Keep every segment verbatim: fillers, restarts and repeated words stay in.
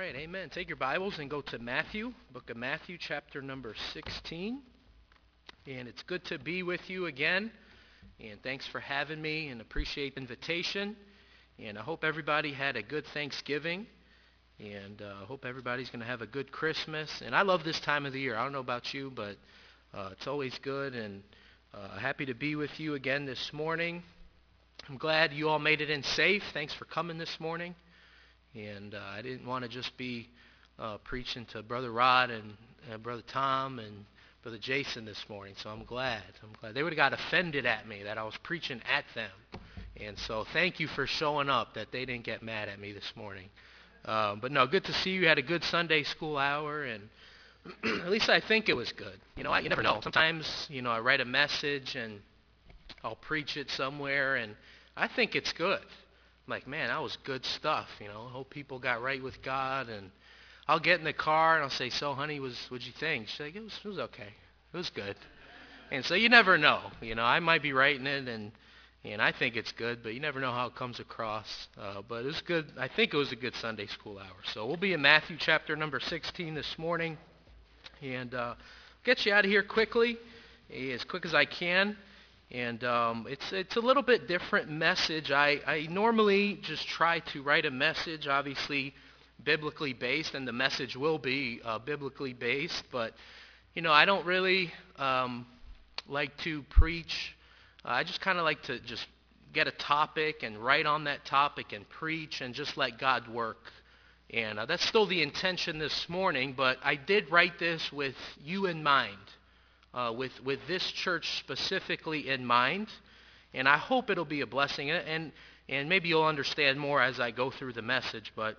right, amen. Take your Bibles and go to Matthew, book of Matthew, chapter number sixteen. And it's good to be with you again. And thanks for having me and appreciate the invitation. And I hope everybody had a good Thanksgiving. And I uh, hope everybody's going to have a good Christmas. And I love this time of the year. I don't know about you, but uh, it's always good. And uh, happy to be with you again this morning. I'm glad you all made it in safe. Thanks for coming this morning. And uh, I didn't want to just be uh, preaching to Brother Rod and uh, Brother Tom and Brother Jason this morning, so I'm glad. I'm glad. They would have got offended at me that I was preaching at them. And so thank you for showing up, that they didn't get mad at me this morning. Uh, but no, good to see you. You had a good Sunday school hour, and at least I think it was good. You know, I, you never know. Sometimes, you know, I write a message and I'll preach it somewhere, and I think it's good. I'm like, man, that was good stuff, you know. I hope people got right with God. And I'll get in the car and I'll say, so, honey, was, what'd you think? She's like, it was, it was okay. It was good. And so you never know. You know, I might be writing it, and and I think it's good, but you never know how it comes across. Uh, but it was good. I think it was a good Sunday school hour. So we'll be in Matthew chapter number sixteen this morning. And uh, get you out of here quickly, as quick as I can. And um, it's it's a little bit different message. I, I normally just try to write a message, obviously biblically based, and the message will be uh, biblically based. But, you know, I don't really um, like to preach. Uh, I just kind of like to just get a topic and write on that topic and preach and just let God work. And uh, that's still the intention this morning, but I did write this with you in mind. Uh, with, with this church specifically in mind, and I hope it'll be a blessing, and, and maybe you'll understand more as I go through the message, but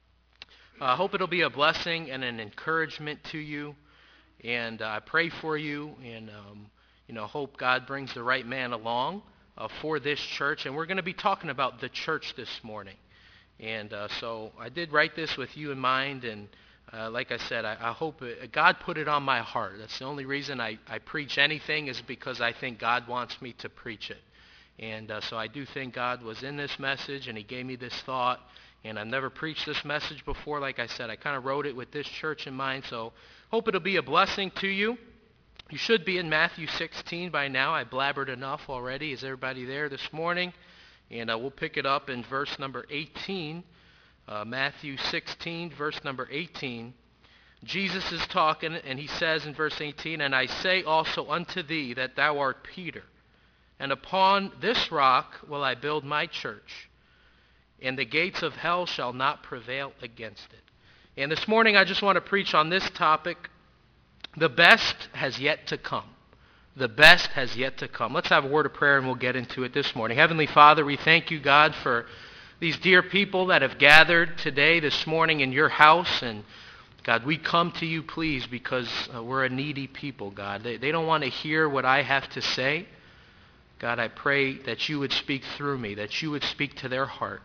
uh, I hope it'll be a blessing and an encouragement to you, and uh, I pray for you, and um, you know, hope God brings the right man along uh, for this church, and we're going to be talking about the church this morning, and uh, so I did write this with you in mind, and Uh, like I said, I, I hope it, God put it on my heart. That's the only reason I, I preach anything, is because I think God wants me to preach it. And uh, so I do think God was in this message, and he gave me this thought. And I've never preached this message before. Like I said, I kind of wrote it with this church in mind. So hope it'll be a blessing to you. You should be in Matthew sixteen by now. I blabbered enough already. Is everybody there this morning? And uh, we'll pick it up in verse number eighteen. Uh, Matthew sixteen, verse number eighteen. Jesus is talking, and he says in verse eighteen, "And I say also unto thee that thou art Peter, and upon this rock will I build my church, and the gates of hell shall not prevail against it." And this morning I just want to preach on this topic. The best has yet to come. The best has yet to come. Let's have a word of prayer, and we'll get into it this morning. Heavenly Father, we thank you, God, for these dear people that have gathered today, this morning in your house. And God, we come to you, please, because uh, we're a needy people, God. They, they don't want to hear what I have to say. God, I pray that you would speak through me, that you would speak to their heart.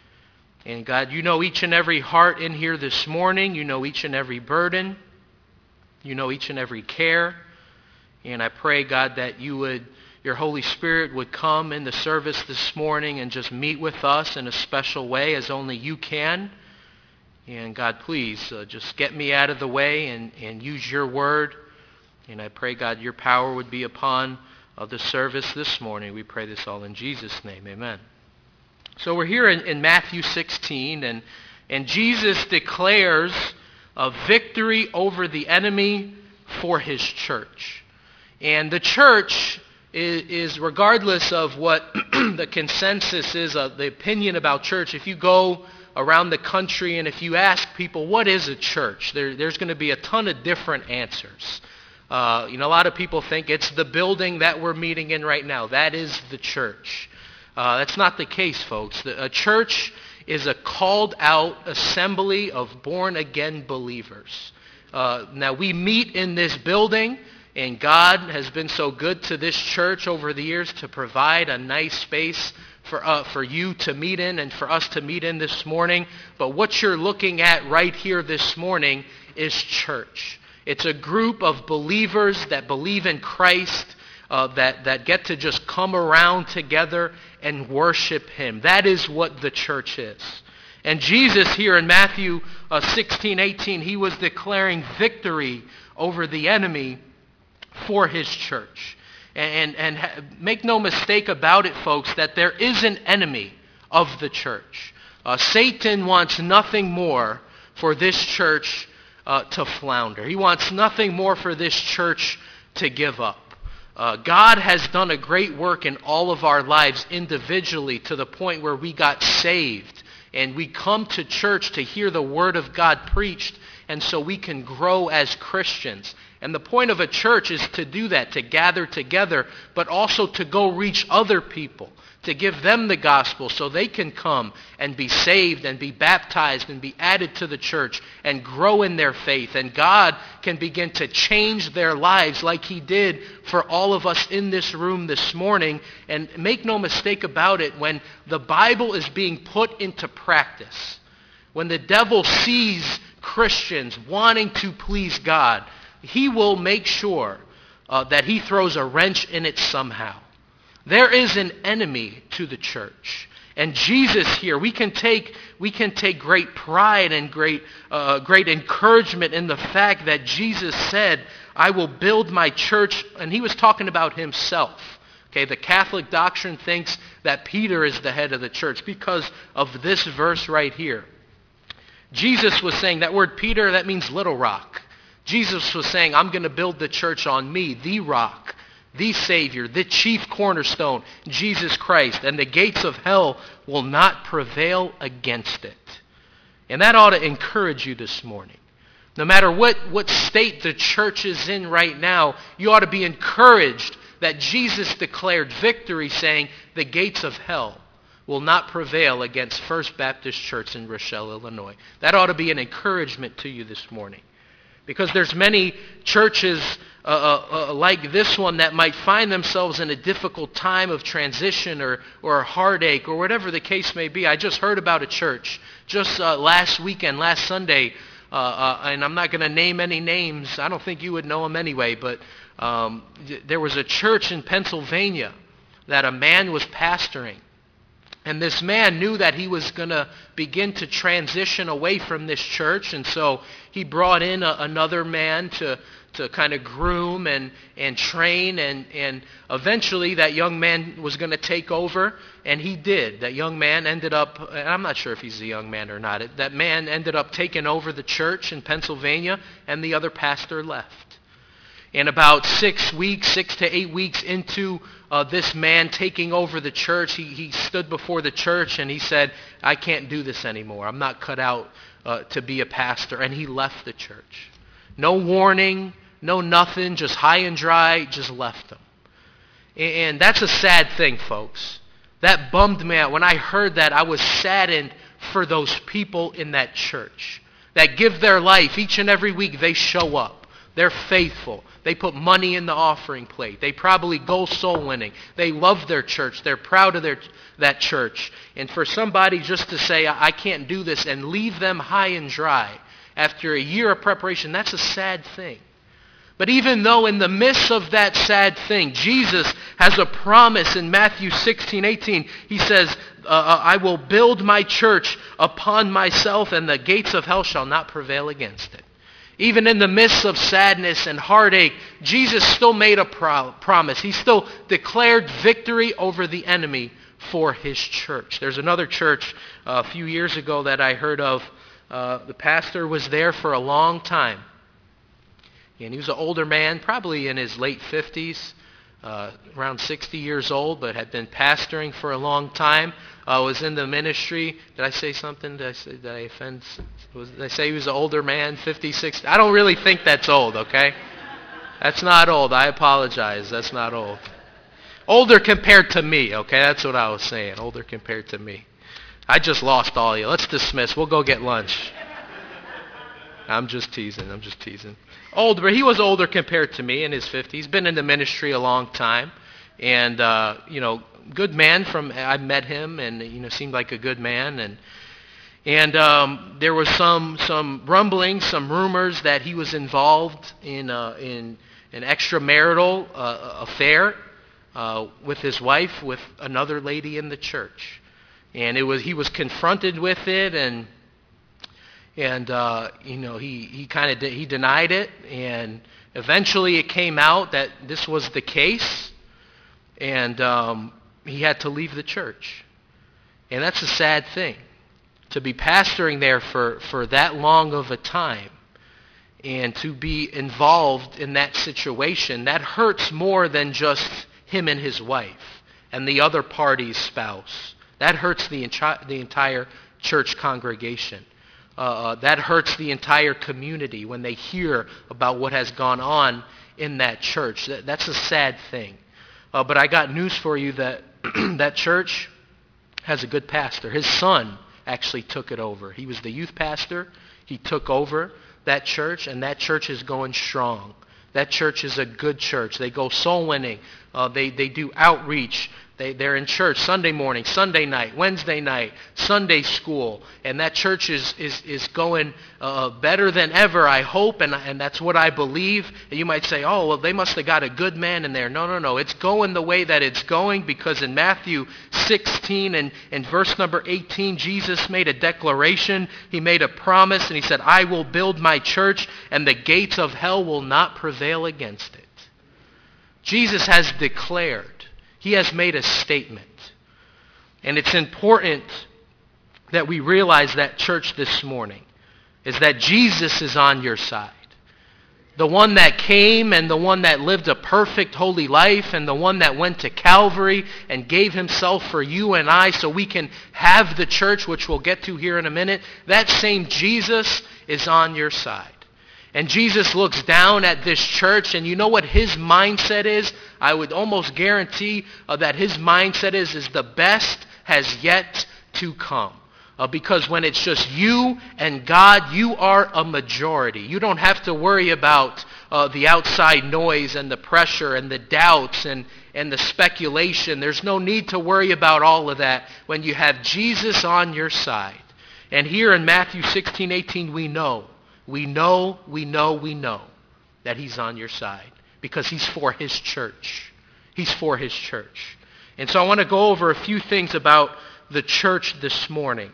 And God, you know each and every heart in here this morning. You know each and every burden. You know each and every care. And I pray, God, that you would, your Holy Spirit would come in the service this morning and just meet with us in a special way, as only you can. And God, please uh, just get me out of the way and, and use your word. And I pray, God, your power would be upon uh, the service this morning. We pray this all in Jesus' name. Amen. So we're here in, in Matthew sixteen, and, and Jesus declares a victory over the enemy for his church. And the church is, regardless of what the consensus is of the opinion about church, if you go around the country and if you ask people, what is a church? There, there's going to be a ton of different answers. Uh, you know, a lot of people think it's the building that we're meeting in right now. That is the church. Uh, that's not the case, folks. The, a church is a called out assembly of born-again believers. Uh, now, we meet in this building, and God has been so good to this church over the years to provide a nice space for uh, for you to meet in and for us to meet in this morning. But what you're looking at right here this morning is church. It's a group of believers that believe in Christ, uh, that, that get to just come around together and worship him. That is what the church is. And Jesus here in Matthew uh, sixteen, eighteen, he was declaring victory over the enemy for his church. And, and, and make no mistake about it, folks, that there is an enemy of the church. Uh, Satan wants nothing more for this church uh, to flounder. He wants nothing more for this church to give up. Uh, God has done a great work in all of our lives individually to the point where we got saved. And we come to church to hear the Word of God preached, and so we can grow as Christians. And the point of a church is to do that, to gather together, but also to go reach other people, to give them the gospel so they can come and be saved and be baptized and be added to the church and grow in their faith. And God can begin to change their lives like he did for all of us in this room this morning. And make no mistake about it, when the Bible is being put into practice, when the devil sees Christians wanting to please God, he will make sure uh, that he throws a wrench in it somehow. There is an enemy to the church. And Jesus here, we can take, we can take great pride and great, uh, great encouragement in the fact that Jesus said, I will build my church, and he was talking about himself. Okay, the Catholic doctrine thinks that Peter is the head of the church because of this verse right here. Jesus was saying, that word Peter, that means little rock. Jesus was saying, I'm going to build the church on me, the rock, the Savior, the chief cornerstone, Jesus Christ, and the gates of hell will not prevail against it. And that ought to encourage you this morning. No matter what, what state the church is in right now, you ought to be encouraged that Jesus declared victory, saying the gates of hell will not prevail against First Baptist Church in Rochelle, Illinois. That ought to be an encouragement to you this morning. Because there's many churches uh, uh, uh, like this one that might find themselves in a difficult time of transition or, or a heartache or whatever the case may be. I just heard about a church just uh, last weekend, last Sunday, uh, uh, and I'm not going to name any names. I don't think you would know them anyway, but um, th- there was a church in Pennsylvania that a man was pastoring. And this man knew that he was going to begin to transition away from this church, and so he brought in a, another man to, to kind of groom and, and train, and, and eventually that young man was going to take over, and he did. That young man ended up, and I'm not sure if he's a young man or not, that man ended up taking over the church in Pennsylvania, and the other pastor left. And about six weeks, six to eight weeks into uh, this man taking over the church, he, he stood before the church and he said, I can't do this anymore. I'm not cut out uh, to be a pastor. And he left the church. No warning, no nothing, just high and dry, just left them. And that's a sad thing, folks. That bummed me out. When I heard that, I was saddened for those people in that church that give their life each and every week. They show up. They're faithful. They put money in the offering plate. They probably go soul winning. They love their church. They're proud of their that church. And for somebody just to say, I can't do this, and leave them high and dry after a year of preparation, that's a sad thing. But even though in the midst of that sad thing, Jesus has a promise in Matthew sixteen, eighteen. He says, uh, I will build my church upon myself, and the gates of hell shall not prevail against it. Even in the midst of sadness and heartache, Jesus still made a pro- promise. He still declared victory over the enemy for his church. There's another church uh, a few years ago that I heard of. Uh, the pastor was there for a long time. And he was an older man, probably in his late fifties, uh, around sixty years old, but had been pastoring for a long time. Uh, was in the ministry. Did I say something? Did I, say, did I offend? Was, did I say he was an older man, fifty, sixty? I don't really think that's old, okay? That's not old. I apologize. That's not old. Older compared to me, okay? That's what I was saying. Older compared to me. I just lost all of you. Let's dismiss. We'll go get lunch. I'm just teasing. I'm just teasing. Older, but he was older compared to me in his fifties. He's been in the ministry a long time. And, uh, you know, good man from, I met him and, you know, seemed like a good man. And and um, there was some some rumblings, some rumors that he was involved in, uh, in an extramarital uh, affair uh, with his wife, with another lady in the church. And it was he was confronted with it, and and uh, you know he he kind of de- he denied it, and eventually it came out that this was the case, and um, he had to leave the church. And that's a sad thing, to be pastoring there for, for that long of a time and to be involved in that situation. That hurts more than just him and his wife and the other party's spouse. That hurts the, enchi- the entire church congregation. Uh, that hurts the entire community when they hear about what has gone on in that church. That, that's a sad thing. Uh, but I got news for you that that church has a good pastor. His son actually took it over. He was the youth pastor. He took over that church, and that church is going strong. That church is a good church. They go soul winning. Uh, they, they do outreach. They, they're in church Sunday morning, Sunday night, Wednesday night, Sunday school. And that church is, is, is going uh, better than ever, I hope, and, and that's what I believe. And you might say, oh, well, they must have got a good man in there. No, no, no. It's going the way that it's going, because in Matthew sixteen and, and verse number eighteen, Jesus made a declaration. He made a promise, and he said, I will build my church, and the gates of hell will not prevail against it. Jesus has declared. He has made a statement. And it's important that we realize that, church, this morning, is that Jesus is on your side. The one that came and the one that lived a perfect, holy life and the one that went to Calvary and gave himself for you and I so we can have the church, which we'll get to here in a minute. That same Jesus is on your side. And Jesus looks down at this church, and you know what his mindset is? I would almost guarantee uh, that his mindset is, is the best has yet to come. Uh, because when it's just you and God, you are a majority. You don't have to worry about uh, the outside noise and the pressure and the doubts and, and the speculation. There's no need to worry about all of that when you have Jesus on your side. And here in Matthew sixteen, eighteen, we know. We know, we know, we know that he's on your side because he's for his church. He's for his church. And so I want to go over a few things about the church this morning.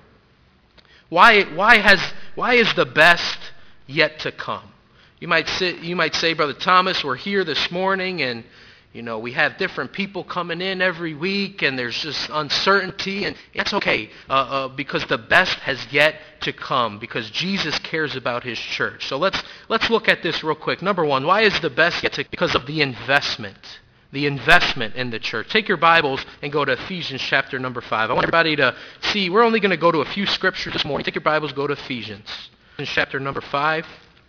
Why, why, has, why is the best yet to come? You might, sit, you might say, Brother Thomas, we're here this morning and you know, we have different people coming in every week, and there's just uncertainty, and it's okay uh, uh, because the best has yet to come, because Jesus cares about his church. So let's let's look at this real quick. Number one, why is the best yet to come? Because of the investment, the investment in the church. Take your Bibles and go to Ephesians chapter number five. I want everybody to see. We're only going to go to a few scriptures this morning. Take your Bibles, go to Ephesians, Ephesians chapter number five.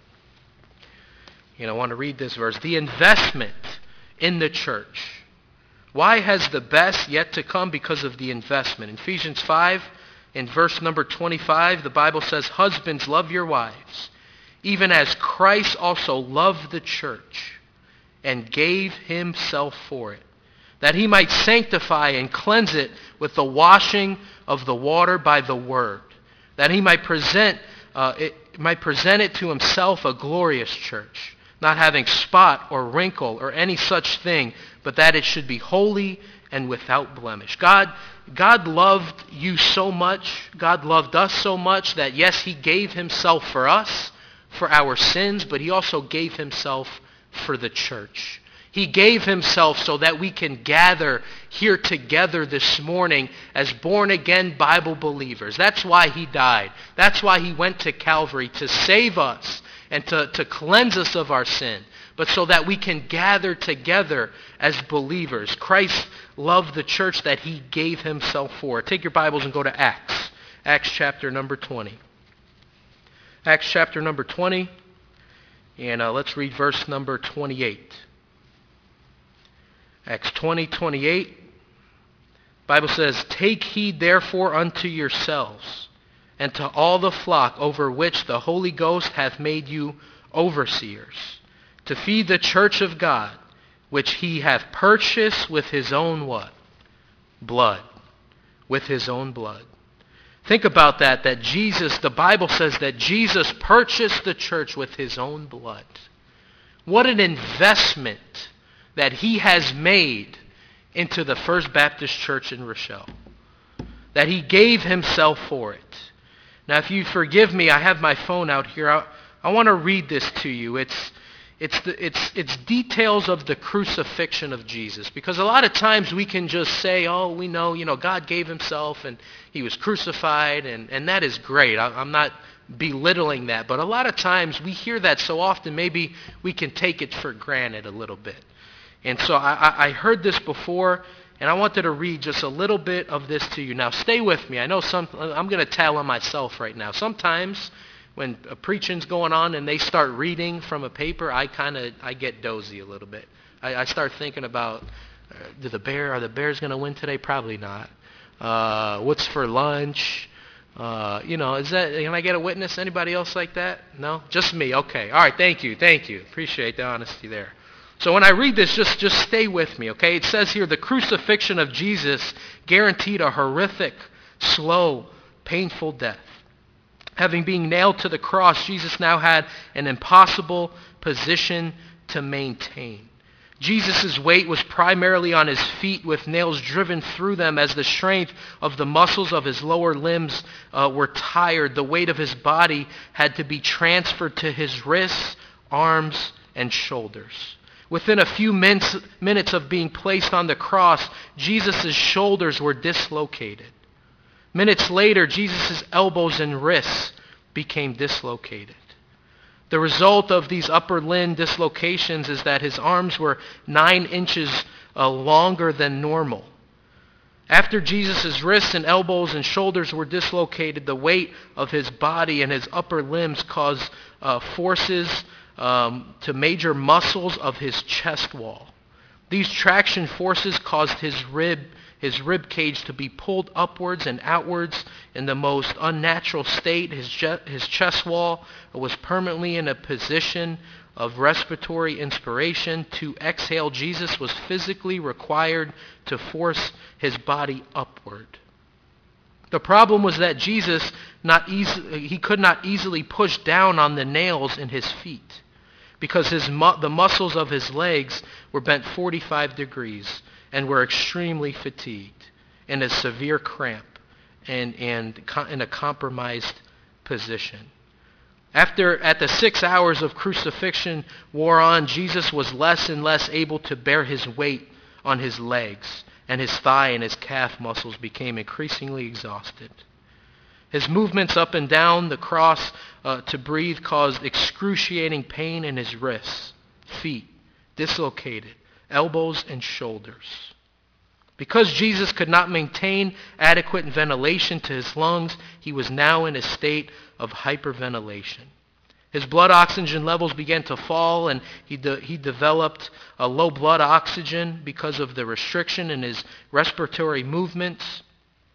And I want to read this verse. The investment in the church. Why has the best yet to come? Because of the investment. In Ephesians five, in verse number twenty-five, the Bible says, husbands, love your wives, even as Christ also loved the church and gave himself for it, that he might sanctify and cleanse it with the washing of the water by the word, that he might present, uh, it, might present it to himself a glorious church, not having spot or wrinkle or any such thing, but that it should be holy and without blemish. God, God loved you so much, God loved us so much that yes, he gave himself for us, for our sins, but he also gave himself for the church. He gave himself so that we can gather here together this morning as born-again Bible believers. That's why he died. That's why he went to Calvary, to save us and to, to cleanse us of our sin, but so that we can gather together as believers. Christ loved the church that he gave himself for. Take your Bibles and go to Acts. Acts chapter number twenty. Acts chapter number twenty, and uh, let's read verse number twenty-eight. Acts twenty, twenty-eight. The Bible says, take heed therefore unto yourselves and to all the flock over which the Holy Ghost hath made you overseers, to feed the church of God, which he hath purchased with his own what? Blood. With his own blood. Think about that, that Jesus, the Bible says that Jesus purchased the church with his own blood. What an investment that he has made into the First Baptist Church in Rochelle. that he gave himself for it. Now, if you forgive me, I have my phone out here. I, I want to read this to you. It's, it's, the, it's, it's details of the crucifixion of Jesus. Because a lot of times we can just say, oh, we know, you know, God gave himself and he was crucified, and, and that is great. I, I'm not belittling that. But a lot of times we hear that so often, maybe we can take it for granted a little bit. And so I, I heard this before, and I wanted to read just a little bit of this to you. Now, stay with me. I know some, I'm going to tell on myself right now. Sometimes when a preaching's going on and they start reading from a paper, I kind of, I get dozy a little bit. I, I start thinking about, uh, do the bear, are the Bears going to win today? Probably not. Uh, what's for lunch? Uh, you know, is that, can I get a witness? Anybody else like that? No? Just me. Okay. All right. Thank you. Thank you. Appreciate the honesty there. So when I read this, just, just stay with me, okay? It says here, the crucifixion of Jesus guaranteed a horrific, slow, painful death. Having been nailed to the cross, Jesus now had an impossible position to maintain. Jesus' weight was primarily on his feet, with nails driven through them as the strength of the muscles of his lower limbs uh, were tired. The weight of his body had to be transferred to his wrists, arms, and shoulders. Within a few minutes, minutes of being placed on the cross, Jesus' shoulders were dislocated. Minutes later, Jesus' elbows and wrists became dislocated. The result of these upper limb dislocations is that his arms were nine inches uh, longer than normal. After Jesus' wrists and elbows and shoulders were dislocated, the weight of his body and his upper limbs caused uh, forces Um, to major muscles of his chest wall. These traction forces caused his rib, his rib cage to be pulled upwards and outwards in the most unnatural state. His, je- his chest wall was permanently in a position of respiratory inspiration. To exhale, Jesus was physically required to force his body upward. The problem was that Jesus not easy, he could not easily push down on the nails in his feet, because his mu- the muscles of his legs were bent forty-five degrees and were extremely fatigued, in a severe cramp and, and co- in a compromised position. After, at the six hours of crucifixion wore on, Jesus was less and less able to bear his weight on his legs, and his thigh and his calf muscles became increasingly exhausted. His movements up and down the cross uh, to breathe caused excruciating pain in his wrists, feet, dislocated, elbows, and shoulders. Because Jesus could not maintain adequate ventilation to his lungs, he was now in a state of hyperventilation. His blood oxygen levels began to fall, and he, de- he developed a low blood oxygen because of the restriction in his respiratory movements.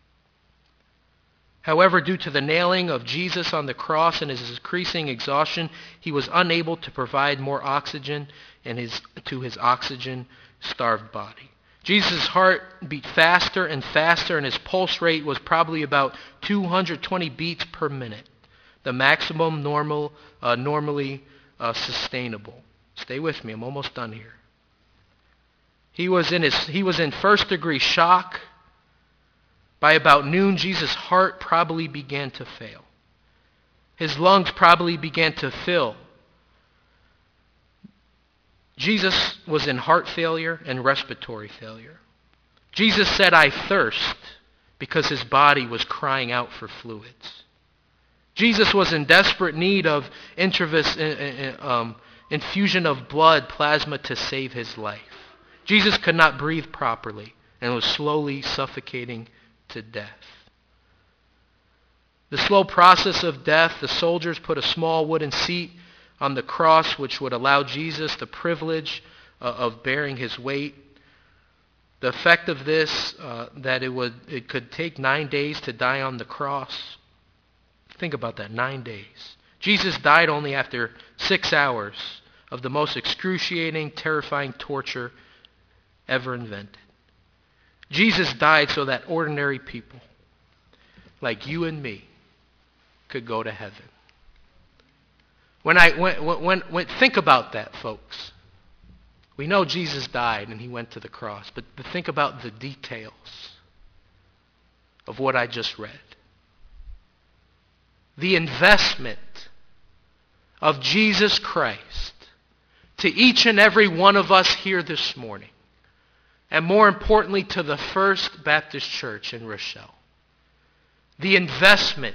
However, due to the nailing of Jesus on the cross and his increasing exhaustion, he was unable to provide more oxygen in his, to his oxygen-starved body. Jesus' heart beat faster and faster, and his pulse rate was probably about two hundred twenty beats per minute, the maximum normal, uh, normally uh, sustainable. Stay with me. I'm almost done here. He was in his, he was in first-degree shock. By about noon, Jesus' heart probably began to fail. His lungs probably began to fill. Jesus was in heart failure and respiratory failure. Jesus said, "I thirst," because his body was crying out for fluids. Jesus was in desperate need of intravenous um, infusion of blood plasma to save his life. Jesus could not breathe properly and was slowly suffocating to death. The slow process of death, the soldiers put a small wooden seat on the cross which would allow Jesus the privilege uh, of bearing his weight. The effect of this, uh, that it would it could take nine days to die on the cross. Think about that, nine days. Jesus died only after six hours of the most excruciating, terrifying torture ever invented. Jesus died so that ordinary people like you and me could go to heaven. When I when, when, when think about that, folks. We know Jesus died and he went to the cross, but, but think about the details. of what I just read. The investment of Jesus Christ to each and every one of us here this morning, and more importantly to the First Baptist Church in Rochelle. The investment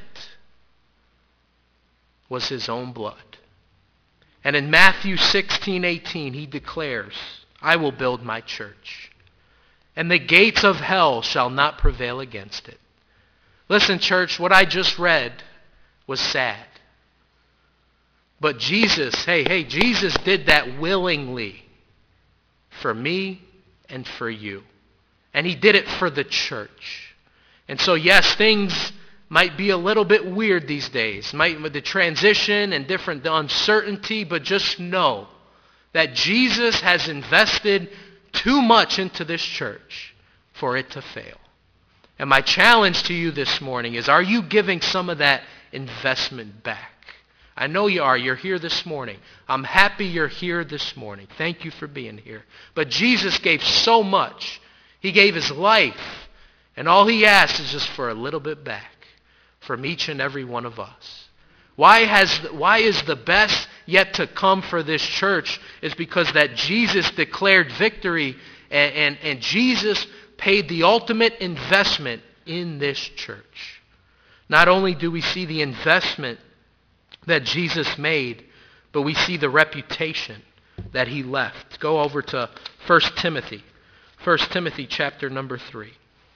was his own blood. And in Matthew sixteen eighteen, he declares, I will build my church, and the gates of hell shall not prevail against it. Listen, church, what I just read was sad. But Jesus, hey, hey, Jesus did that willingly for me and for you. And he did it for the church. And so, yes, things might be a little bit weird these days, might with the transition and different the uncertainty, but just know that Jesus has invested too much into this church for it to fail. And my challenge to you this morning is, are you giving some of that investment back? I know you are. You're here this morning. I'm happy you're here this morning. Thank you for being here. But Jesus gave so much. He gave his life. And all he asks is just for a little bit back from each and every one of us. Why has why is the best yet to come for this church is because that Jesus declared victory and, and, and Jesus paid the ultimate investment in this church. Not only do we see the investment that Jesus made, but we see the reputation that he left. Go over to First Timothy. First Timothy chapter number three.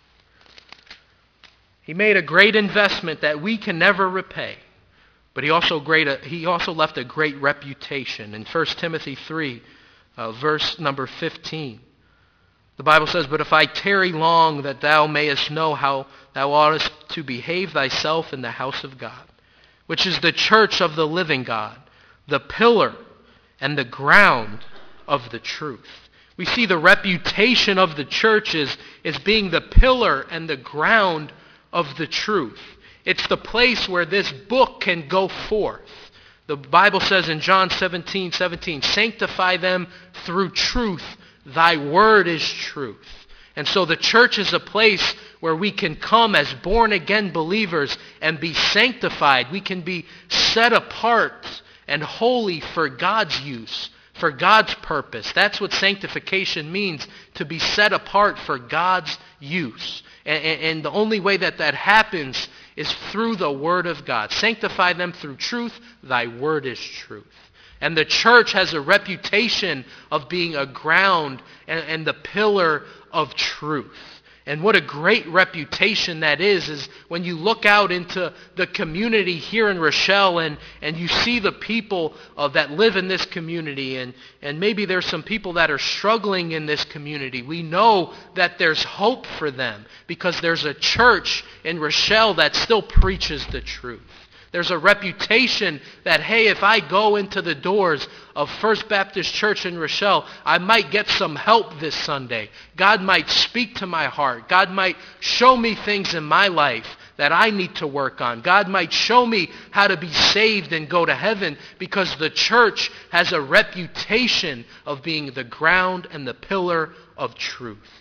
He made a great investment that we can never repay, but he also, great, he also left a great reputation. In First Timothy three, uh, verse number fifteen, the Bible says, But if I tarry long, that thou mayest know how thou oughtest to behave thyself in the house of God, which is the church of the living God, the pillar and the ground of the truth. We see the reputation of the church as, as being the pillar and the ground of the truth. It's the place where this book can go forth. The Bible says in John seventeen seventeen, Sanctify them through truth. Thy word is truth. And so the church is a place where we can come as born-again believers and be sanctified. We can be set apart and holy for God's use, for God's purpose. That's what sanctification means, to be set apart for God's use. And, and, and the only way that that happens is through the Word of God. Sanctify them through truth. Thy word is truth. And the church has a reputation of being a ground and, and the pillar of truth. And what a great reputation that is, is when you look out into the community here in Rochelle and, and you see the people uh, that live in this community, and, and maybe there's some people that are struggling in this community. We know that there's hope for them because there's a church in Rochelle that still preaches the truth. There's a reputation that, hey, if I go into the doors of First Baptist Church in Rochelle, I might get some help this Sunday. God might speak to my heart. God might show me things in my life that I need to work on. God might show me how to be saved and go to heaven, because the church has a reputation of being the ground and the pillar of truth.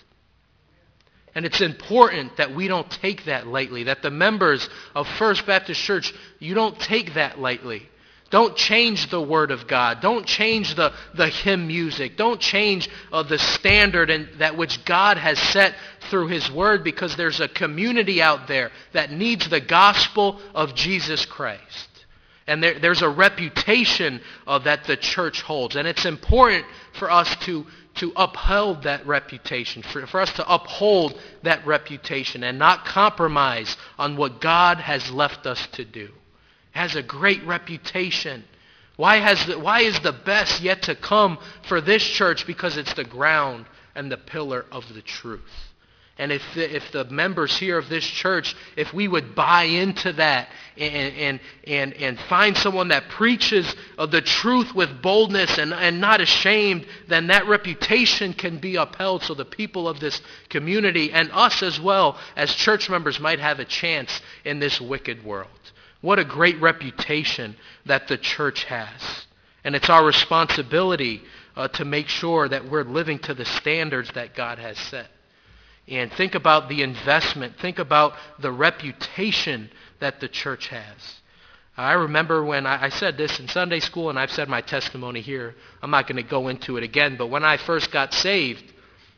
And it's important that we don't take that lightly, that the members of First Baptist Church, you don't take that lightly. Don't change the Word of God. Don't change the, the hymn music. Don't change uh, the standard and that which God has set through His Word, because there's a community out there that needs the gospel of Jesus Christ. And there, there's a reputation uh, that the church holds. And it's important for us to to uphold that reputation, for, for us to uphold that reputation and not compromise on what God has left us to do. It has a great reputation. Why, has the, why is the best yet to come for this church? Because it's the ground and the pillar of the truth. And if the, if the members here of this church, if we would buy into that and and and, and find someone that preaches of the truth with boldness and, and not ashamed, then that reputation can be upheld, so the people of this community and us as well as church members might have a chance in this wicked world. What a great reputation that the church has. And it's our responsibility uh, to make sure that we're living to the standards that God has set. And think about the investment. Think about the reputation that the church has. I remember when I, I said this in Sunday school, and I've said my testimony here. I'm not going to go into it again, but when I first got saved,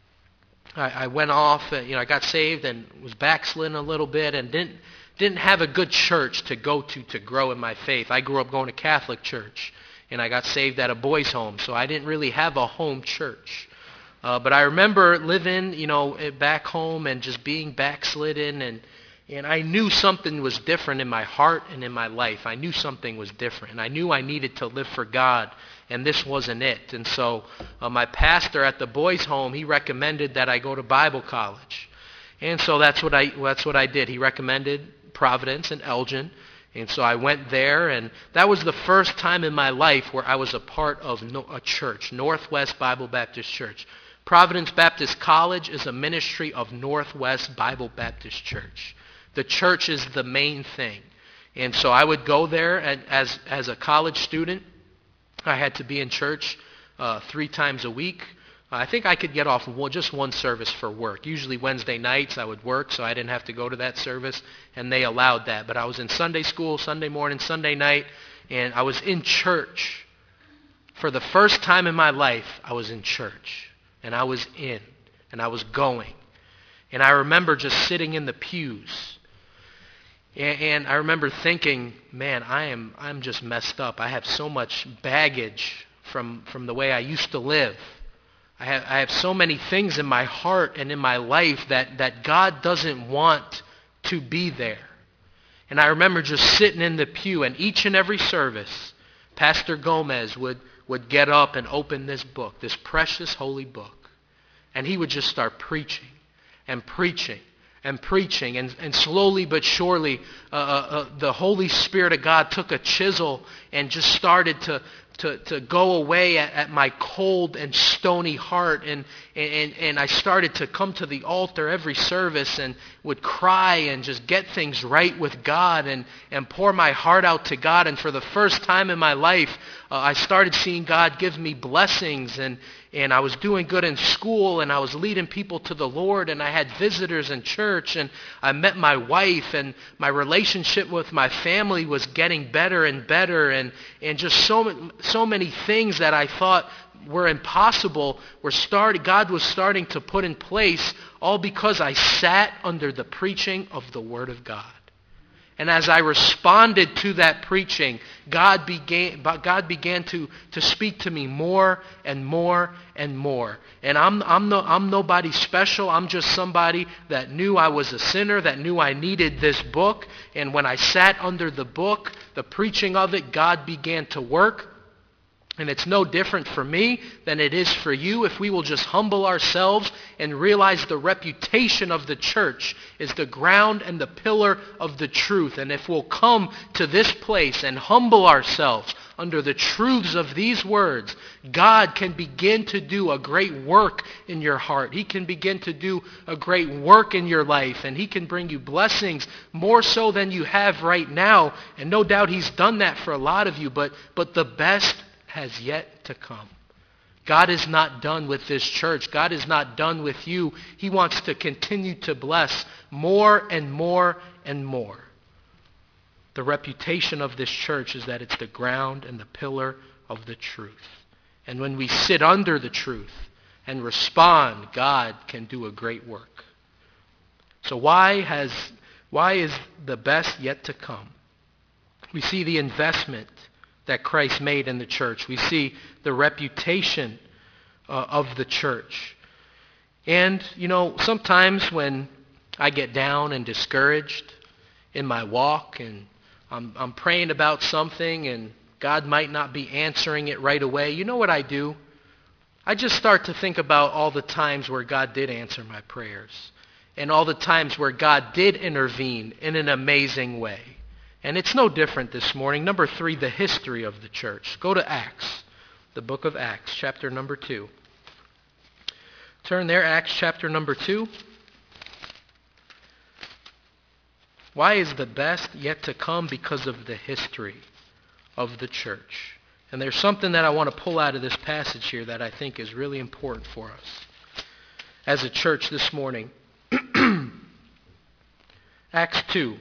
I, I went off, uh, you know, I got saved and was backslidden a little bit and didn't didn't have a good church to go to to grow in my faith. I grew up going to Catholic church, and I got saved at a boys' home, so I didn't really have a home church. Uh, but I remember living, you know, back home and just being backslidden, and and I knew something was different in my heart and in my life. I knew something was different, and I knew I needed to live for God, and this wasn't it. And so uh, my pastor at the boys' home, he recommended that I go to Bible college, and so that's what I that's what I did. He recommended Providence and Elgin. And so I went there, and that was the first time in my life where I was a part of a church, Northwest Bible Baptist Church. Providence Baptist College is a ministry of Northwest Bible Baptist Church. The church is the main thing. And so I would go there, and as, as a college student, I had to be in church uh, three times a week. I think I could get off one, just one service for work. Usually Wednesday nights I would work, so I didn't have to go to that service, and they allowed that. But I was in Sunday school, Sunday morning, Sunday night, and I was in church. For the first time in my life, I was in church, and I was in, and I was going. And I remember just sitting in the pews, and, and I remember thinking, man, I am I'm just messed up. I have so much baggage from, from the way I used to live. I have, I have so many things in my heart and in my life that, that God doesn't want to be there. And I remember just sitting in the pew, and each and every service, Pastor Gomez would, would get up and open this book, this precious holy book. And he would just start preaching and preaching and preaching. And, and slowly but surely, uh, uh, the Holy Spirit of God took a chisel and just started to To, to go away at, at my cold and stony heart. And, and, and I started to come to the altar every service and would cry and just get things right with God and, and pour my heart out to God. And for the first time in my life, uh, I started seeing God give me blessings. And, and I was doing good in school, and I was leading people to the Lord, and I had visitors in church, and I met my wife, and my relationship with my family was getting better and better, and, and just so, so many things that I thought were impossible were started, God was starting to put in place, all because I sat under the preaching of the Word of God. And as I responded to that preaching, God began, God began to, to speak to me more and more and more. And I'm, I'm, no, I'm nobody special. I'm just somebody that knew I was a sinner, that knew I needed this book. And when I sat under the book, the preaching of it, God began to work. And it's no different for me than it is for you if we will just humble ourselves and realize the reputation of the church is the ground and the pillar of the truth. And if we'll come to this place and humble ourselves under the truths of these words, God can begin to do a great work in your heart. He can begin to do a great work in your life, and He can bring you blessings more so than you have right now. And no doubt He's done that for a lot of you, but, but the best has yet to come. God is not done with this church. God is not done with you. He wants to continue to bless more and more and more. The reputation of this church is that it's the ground and the pillar of the truth. And when we sit under the truth and respond, God can do a great work. So why has why is the best yet to come? We see the investment that Christ made in the church. We see the reputation uh, of the church. And, you know, sometimes when I get down and discouraged in my walk, and I'm, I'm praying about something and God might not be answering it right away, you know what I do? I just start to think about all the times where God did answer my prayers, and all the times where God did intervene in an amazing way. And it's no different this morning. Number three, the history of the church. Go to Acts, the book of Acts, chapter number two. Turn there, Acts chapter number two. Why is the best yet to come? Because of the history of the church. And there's something that I want to pull out of this passage here that I think is really important for us as a church this morning. Acts two,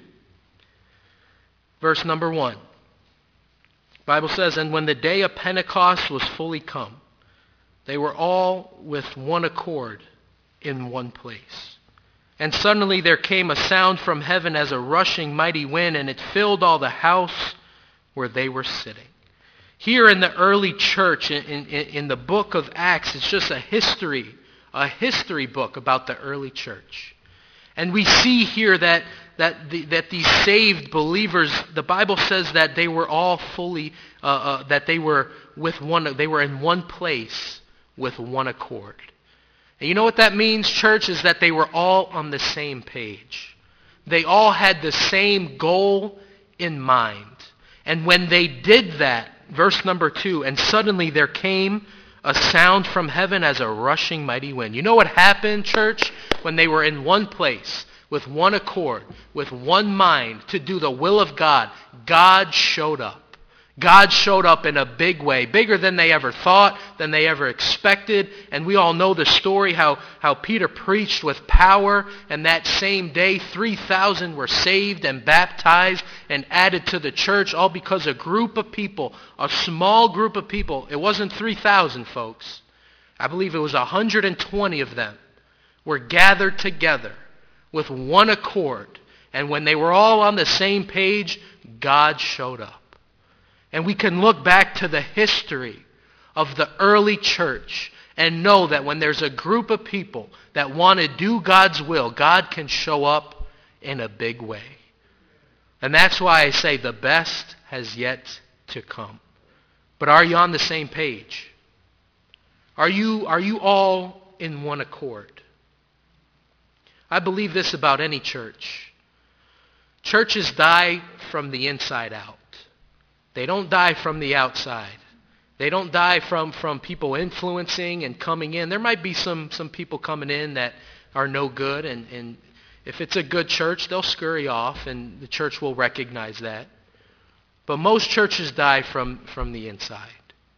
verse number one. The Bible says, "And when the day of Pentecost was fully come, they were all with one accord in one place. And suddenly there came a sound from heaven as a rushing mighty wind, and it filled all the house where they were sitting." Here in the early church, in, in, in the book of Acts, it's just a history, a history book about the early church. And we see here that, that, the, that these saved believers, the Bible says that they were all fully, uh, uh, that they were with one, they were in one place with one accord. And you know what that means, church, is that they were all on the same page. They all had the same goal in mind. And when they did that, verse number two, "And suddenly there came a sound from heaven as a rushing mighty wind." You know what happened, church? When they were in one place, with one accord, with one mind to do the will of God, God showed up. God showed up in a big way, bigger than they ever thought, than they ever expected. And we all know the story, how, how Peter preached with power, and that same day three thousand were saved and baptized and added to the church, all because a group of people, a small group of people, it wasn't three thousand folks, I believe it was one hundred twenty of them, were gathered together with one accord. And when they were all on the same page, God showed up. And we can look back to the history of the early church and know that when there's a group of people that want to do God's will, God can show up in a big way. And that's why I say the best has yet to come. But are you on the same page? Are you, are you all in one accord? I believe this about any church. Churches die from the inside out. They don't die from the outside. They don't die from, from people influencing and coming in. There might be some, some people coming in that are no good, and, and if it's a good church, they'll scurry off, and the church will recognize that. But most churches die from, from the inside,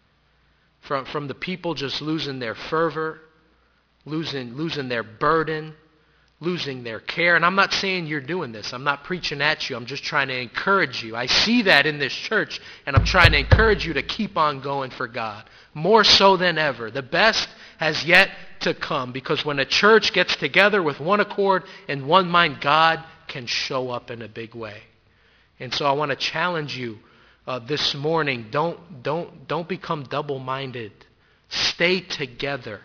from, from the people just losing their fervor, losing, losing their burden, losing their care. And I'm not saying you're doing this. I'm not preaching at you. I'm just trying to encourage you. I see that in this church, and I'm trying to encourage you to keep on going for God, more so than ever. The best has yet to come, because when a church gets together with one accord and one mind, God can show up in a big way. And so I want to challenge you uh, this morning. Don't, don't, don't become double-minded. Stay together.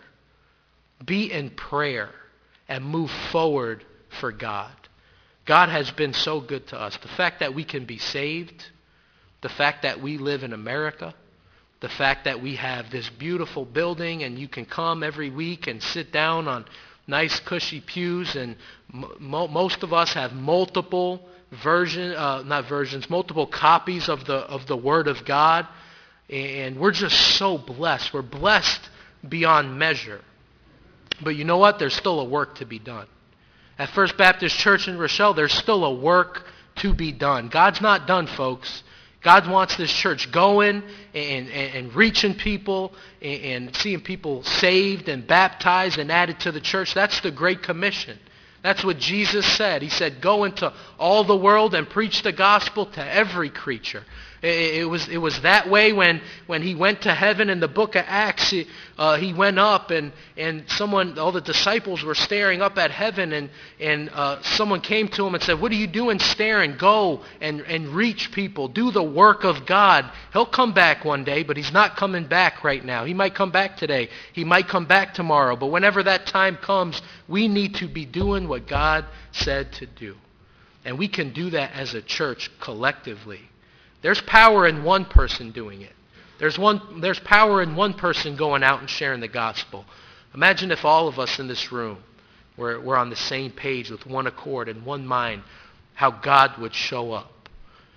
Be in prayer. And move forward for God. God has been so good to us. The fact that we can be saved, the fact that we live in America, the fact that we have this beautiful building and you can come every week and sit down on nice cushy pews, and mo- most of us have multiple version, uh, not versions, multiple copies of the of the Word of God, and we're just so blessed. We're blessed beyond measure. But you know what? There's still a work to be done. At First Baptist Church in Rochelle, there's still a work to be done. God's not done, folks. God wants this church going and, and, and reaching people and, and seeing people saved and baptized and added to the church. That's the Great Commission. That's what Jesus said. He said, go into all the world and preach the gospel to every creature. It was, it was that way when, when he went to heaven in the book of Acts. He, uh, he went up and, and someone, all the disciples were staring up at heaven, and, and uh, someone came to him and said, what are you doing staring? Go and, and reach people. Do the work of God. He'll come back one day, but he's not coming back right now. He might come back today. He might come back tomorrow. But whenever that time comes, we need to be doing what God said to do. And we can do that as a church collectively. There's power in one person doing it. There's one. There's power in one person going out and sharing the gospel. Imagine if all of us in this room were, were on the same page with one accord and one mind, how God would show up.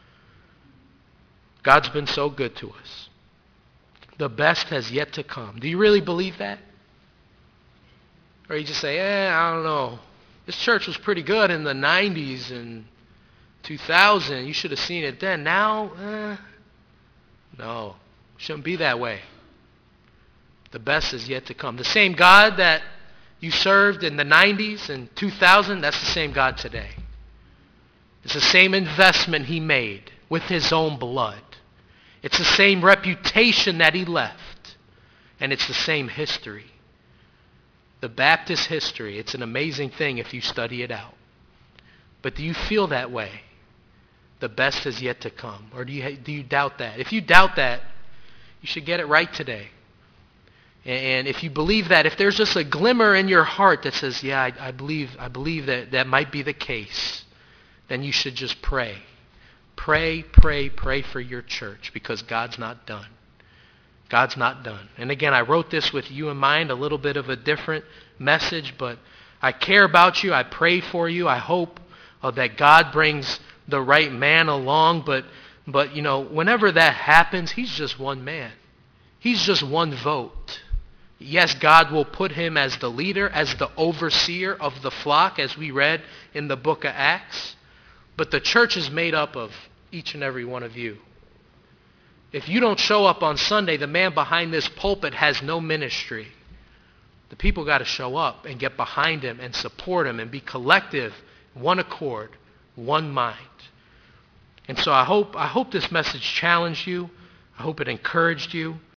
God's been so good to us. The best has yet to come. Do you really believe that? Or you just say, eh, I don't know. This church was pretty good in the nineties and two thousand, you should have seen it then. Now, eh, no, shouldn't be that way. The best is yet to come. The same God that you served in the nineties and two thousand, that's the same God today. It's the same investment he made with his own blood. It's the same reputation that he left. And it's the same history. The Baptist history, it's an amazing thing if you study it out. But do you feel that way? The best is yet to come. Or do you, do you doubt that? If you doubt that, you should get it right today. And if you believe that, if there's just a glimmer in your heart that says, yeah, I, I believe I believe that that might be the case, then you should just pray. Pray, pray, pray for your church because God's not done. God's not done. And again, I wrote this with you in mind, a little bit of a different message, but I care about you. I pray for you. I hope uh, that God brings the right man along. But, but, you know, whenever that happens, he's just one man. He's just one vote. Yes, God will put him as the leader, as the overseer of the flock, as we read in the book of Acts. But the church is made up of each and every one of you. If you don't show up on Sunday, the man behind this pulpit has no ministry. The people got to show up and get behind him and support him and be collective, one accord, one mind. And so I hope, I hope this message challenged you. I hope it encouraged you.